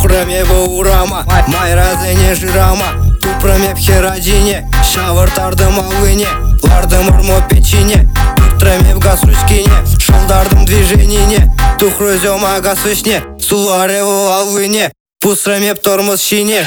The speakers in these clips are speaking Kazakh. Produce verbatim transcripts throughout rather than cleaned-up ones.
Тупраме баурама, майразыне жирама. Тупраме пхерадине, шавыртардым алыне. Лардым ырмо печине, тутраме в гасручкине. Шалдардым движенине, тухрозем агасвышне. Сулареву алыне, пусраме тормоз шине.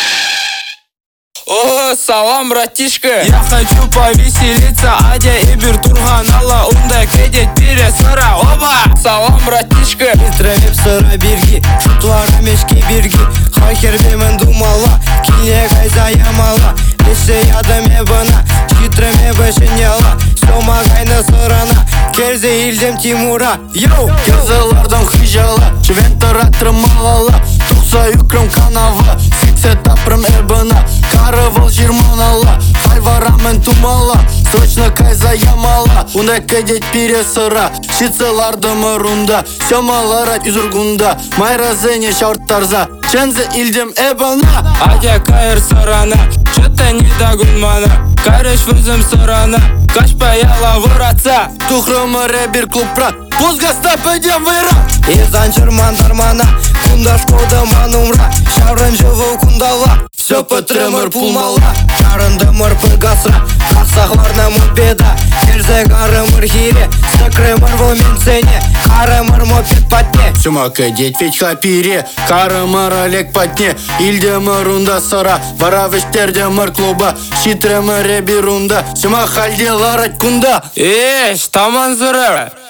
О, салам, братишка. Я хочу повеселиться, Адя и Биртурганала. Унда кедет бире сыра, оба. Салам, братишка. Битремеп сыра бирги, шутлары мешки бирги. Хахербемен думала, кине кайза ямала. Лесе ядым ебына, читреме бешенела. Сёма гайны сырана, керзе илдем Тимура. Йоу, Кызылардын хыжала, чвентара трымалала. Тухса юкрым канава, сиксе тапрым эбына. Карывал жирманала, хайварамен тумала. Срочно кайза ямала, ундай кедет пире сыра. Шицелардым ырунда, сёмалара үзургунда. Майразене шаурттарза, чензе илдем эбана. Адя кайыр сырана, чыты не дагунмана. Карыш вызым сырана, кашпаяла выратса. Тухрымыре бир клубра, бузгаста пойдем выра. Изан чырман дармана, кунда шкода манумра. Шаврын живу кундала, все пытрымыр пулмала. Шарындымыр пыгасра, қақсақларна мопеда. Керзе гарымыр хире, сыкрымыр воменцене. Карымыр мопед патне. Сюма кедет ведь хапире, карымыр олег патне. Илдемыр унда сыра, варавыштердемыр клуба. Шитремыре бирунда, сюма халделар кунда. Еш, таман зыры.